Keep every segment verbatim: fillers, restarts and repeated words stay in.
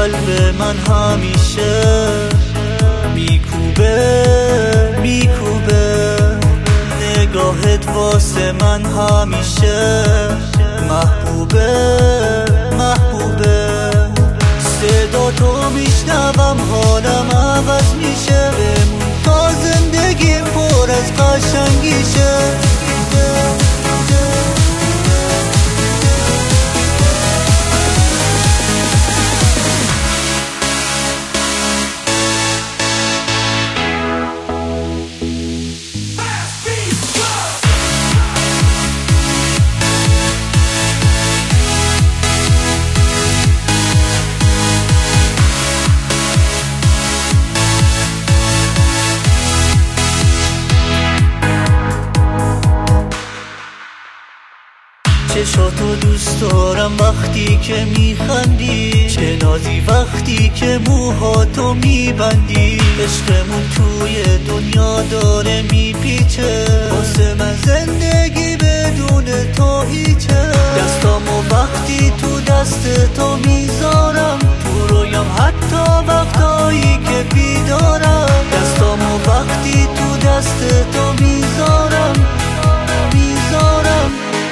قلب من همیشه میکوبه میکوبه، نگاهت واسه من همیشه محبوبه محبوبه. صدا تو میشنوم حالم عوض میشه، بمون تا زندگی پر از قشنگیشه. چشاتو دوست دارم وقتی که میخندی، چه نازی وقتی که موهاتو میبندی. عشقمون توی دنیا داره میپیچه، واسه من زندگی بدون تو هیچه. دستامو وقتی تو دست تو میذارم، تو رویام حتی وقتایی که بیدارم. دستامو وقتی تو دست تو میذارم میذارم.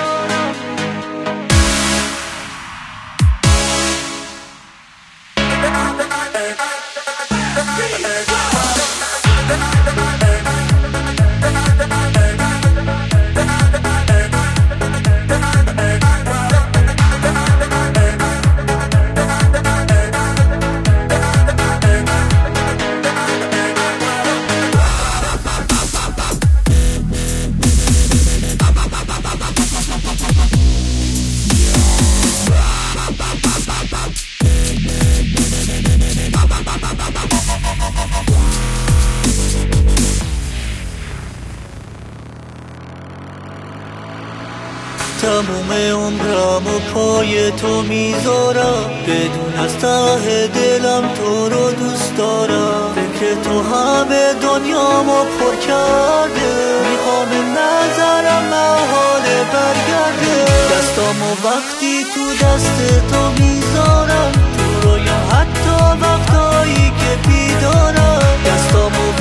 تموم عمرم و پای تو میذارم، بدون از ته دلم تو رو دوست دارم. فکر تو همه دنیامو پر کرده، میخوام نظرم محاله برگرده. دستامو وقتی تو دست تو میذارم، تو رویام حتی وقتایی که بیدارم. دستامو